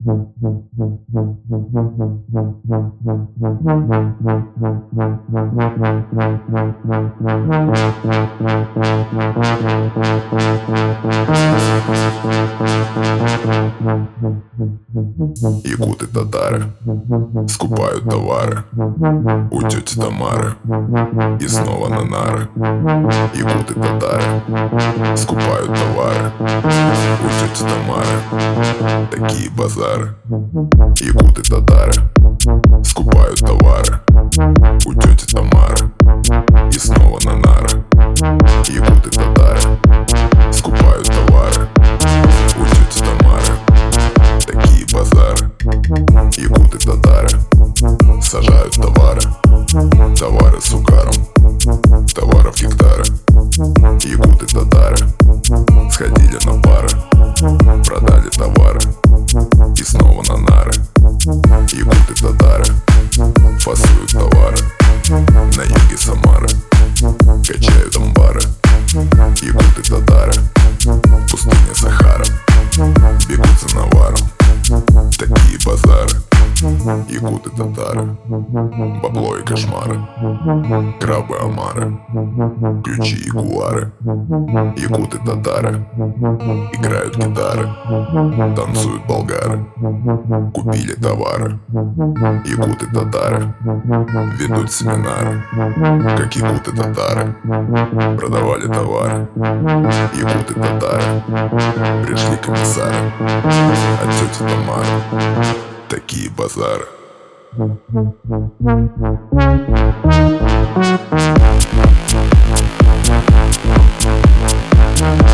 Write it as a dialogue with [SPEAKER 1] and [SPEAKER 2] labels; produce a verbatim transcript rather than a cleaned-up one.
[SPEAKER 1] Якуты татары скупают товары у тети Тамары и снова на нары. Якуты татары скупают товары у тети Тамары. Такие базары. Якуты татары скупают товары у тети Тамары и снова на нары. Якуты татары скупают товары у тети Тамары. Такие базары. Якуты татары сажают товары, товары с угаром, товаров гектары. Якуты татары сходили на пары, продали товары и снова на нары. Якуты татары фасуют товары на юге Самары, качают амбары. Якуты татары пустыня Сахара, бегут за наваром. Такие базары. Якуты татары бабло и кошмары, крабы омары, ключи и ягуары. Якуты татары играют гитары, танцуют болгары, купили товары. Якуты татары ведут семинары, как якуты татары продавали товары. Якуты татары пришли комиссары от тети Тамары. Такие базары.
[SPEAKER 2] We'll be right back.